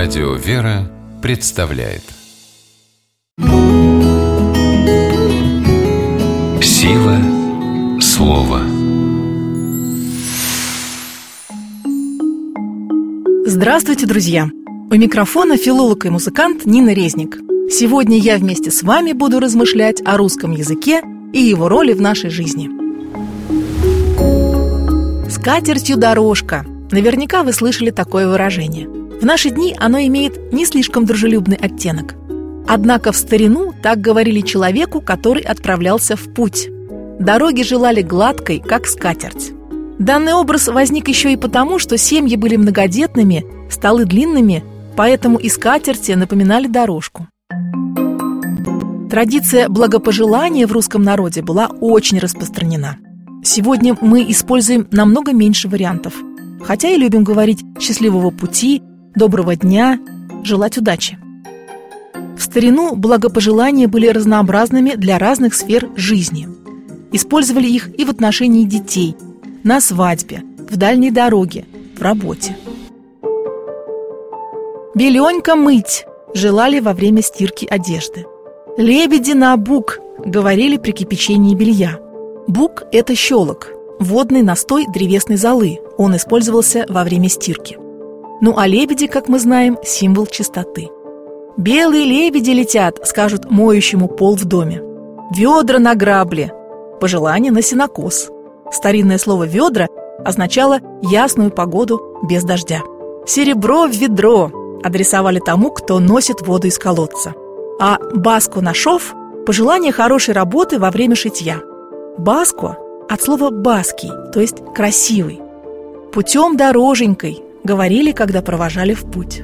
Радио «Вера» представляет Сила слова. Здравствуйте, друзья! У микрофона филолог и музыкант Нина Резник. Сегодня я вместе с вами буду размышлять о русском языке и его роли в нашей жизни. «Скатертью дорожка». Наверняка вы слышали такое выражение. В наши дни оно имеет не слишком дружелюбный оттенок. Однако в старину так говорили человеку, который отправлялся в путь. Дороги желали гладкой, как скатерть. Данный образ возник еще и потому, что семьи были многодетными, столы длинными, поэтому и скатерти напоминали дорожку. Традиция благопожелания в русском народе была очень распространена. Сегодня мы используем намного меньше вариантов, хотя и любим говорить «счастливого пути», «доброго дня», «желать удачи». В старину благопожелания были разнообразными для разных сфер жизни. Использовали их и в отношении детей, на свадьбе, в дальней дороге, в работе. «Беленько мыть» желали во время стирки одежды. «Лебеди на бук» говорили при кипячении белья. Бук – это щелок, водный настой древесной золы. Он использовался во время стирки. Ну а лебеди, как мы знаем, символ чистоты. «Белые лебеди летят», скажут моющему пол в доме. «Ведра на грабли» – пожелание на сенокос. Старинное слово «ведра» означало ясную погоду без дождя. «Серебро в ведро» адресовали тому, кто носит воду из колодца. А «баску на шов» – пожелание хорошей работы во время шитья. «Баску» от слова «баский», то есть «красивый». «Путем дороженькой» говорили, когда провожали в путь.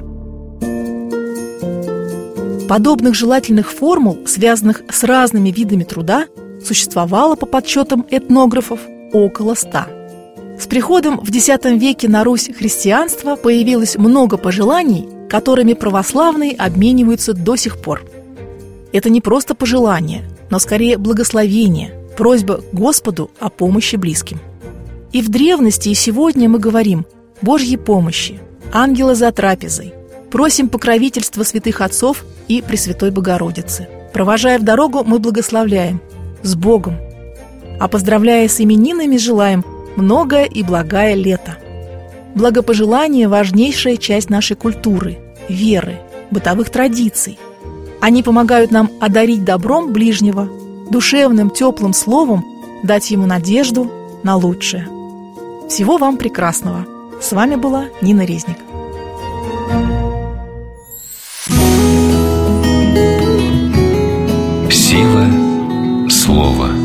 Подобных желательных формул, связанных с разными видами труда, существовало, по подсчетам этнографов, около 100. С приходом в X веке на Русь христианства появилось много пожеланий, которыми православные обмениваются до сих пор. Это не просто пожелание, но скорее благословение, просьба к Господу о помощи близким. И в древности, и сегодня мы говорим «Божьей помощи», «Ангела за трапезой», просим покровительства святых отцов и Пресвятой Богородицы. Провожая в дорогу, мы благословляем «С Богом», а поздравляя с именинами, желаем многое и благое лето. Благопожелание – важнейшая часть нашей культуры, веры, бытовых традиций. Они помогают нам одарить добром ближнего, душевным, теплым словом дать ему надежду на лучшее. Всего вам прекрасного! С вами была Нина Резник. Сила слова.